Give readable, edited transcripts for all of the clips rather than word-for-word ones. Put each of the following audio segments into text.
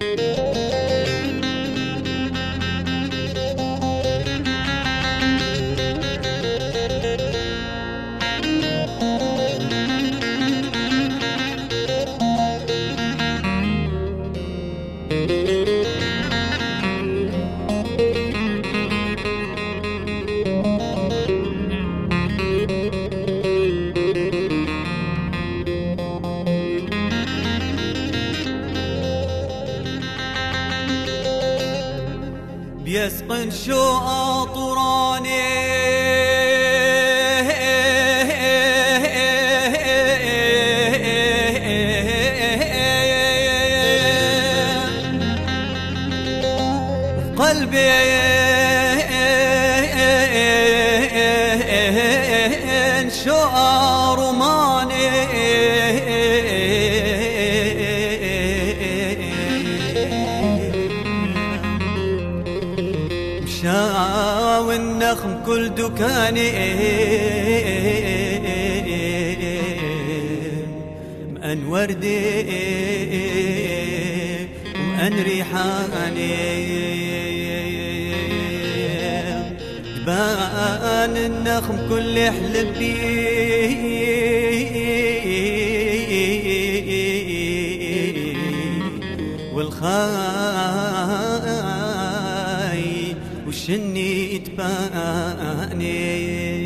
بيسقن شو أطراني قلبي شو أرماني والنخم كل دكاني مأن وردي ومأن ريحاني تبان النخم كل يحلب والخاي وشني تباني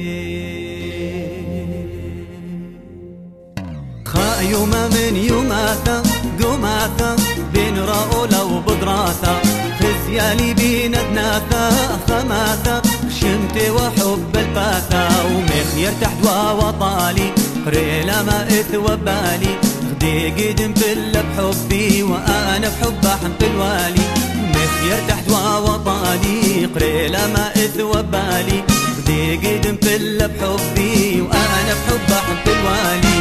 يوما من يوماتا قوماتا بين راؤولا وبدراتا خزيالي بين ادناتا خماتا شمتي وحب الفاتا ومخير تحدوا وطالي قريلا ما اتوبالي غدي قدم فل بحبي وانا بحب حمت الوالي مخير تحدوا وطالي قريلا ما اتوبالي غدي قدم فل بحبي وانا بحب حمت الوالي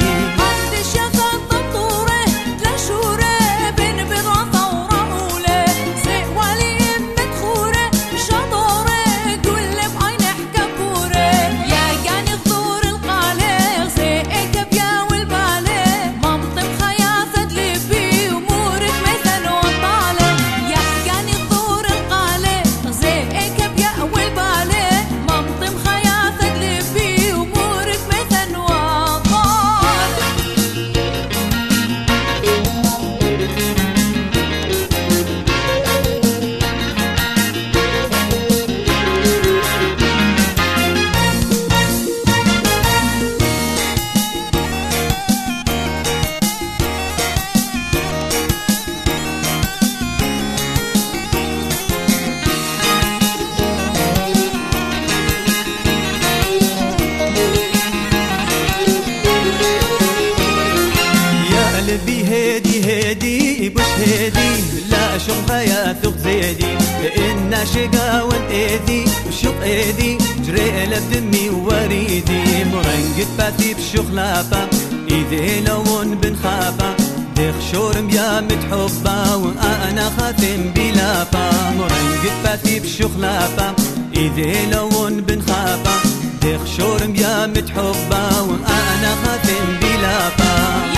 قلبي هدي بش هدي لا شوق حياتك زيدي إن شقا والإيدي وشوق إيدي جري لدمي ووريدي مرنقد باتي بشخلافة إيدي لون بنخافة ديخ شورم يا متحبة وأنا خاتم بلافة مرنقد باتي بشخلافة إيدي لون بنخافة ديخ شورم يا متحبة وأنا خاتم بلافة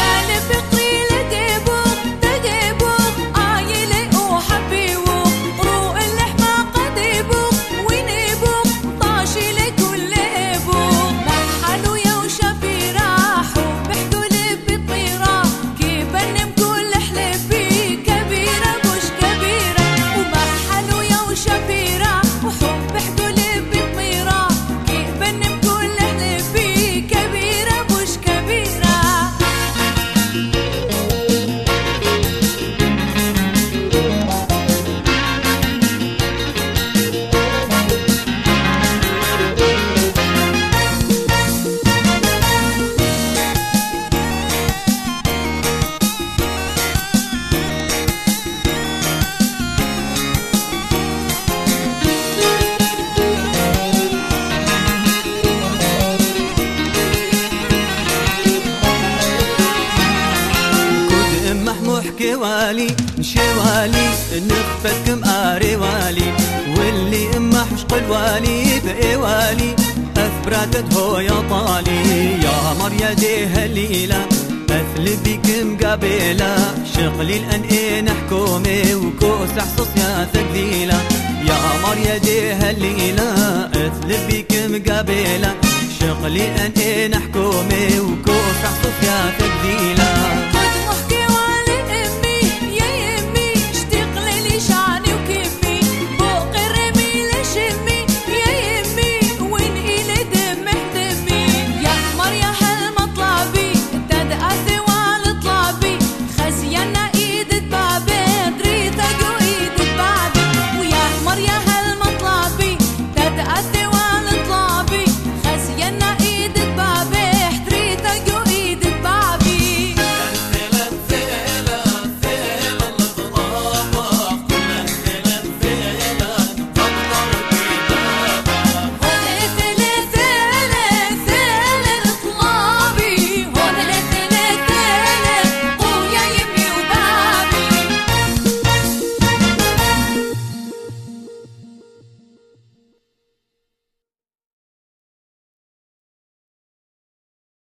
كوالي نشوالي نخفتكم آريوالي واللي اما حشق الوالي بإيوالي أثبرتت هو يا طالي يا مريدي هليلة أثلب بك مقابلة شغلي الأن حكومي وكوس حصص يا ثقيلة يا قمر يا دي هالليلة أثلب بك مقابلة شغلي أن حكومي وكوس حصص يا ثقيلة